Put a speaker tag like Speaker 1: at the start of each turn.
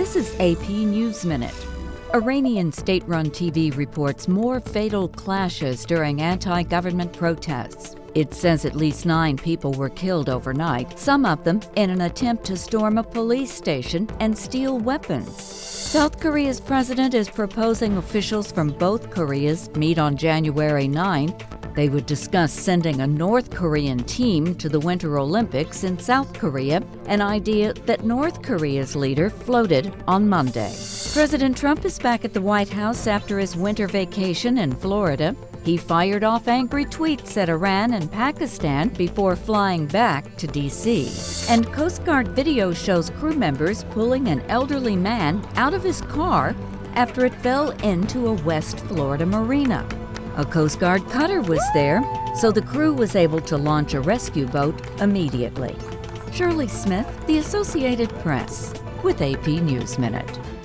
Speaker 1: This is AP News Minute. Iranian state-run TV reports more fatal clashes during anti-government protests. It says at least 9 people were killed overnight, some of them in an attempt to storm a police station and steal weapons. South Korea's president is proposing officials from both Koreas meet on January 9. They would discuss sending a North Korean team to the Winter Olympics in South Korea, an idea that North Korea's leader floated on Monday. President Trump is back at the White House after his winter vacation in Florida. He fired off angry tweets at Iran and Pakistan before flying back to D.C. And Coast Guard video shows crew members pulling an elderly man out of his car after it fell into a West Florida marina. A Coast Guard cutter was there, so the crew was able to launch a rescue boat immediately. Shirley Smith, The Associated Press, with AP News Minute.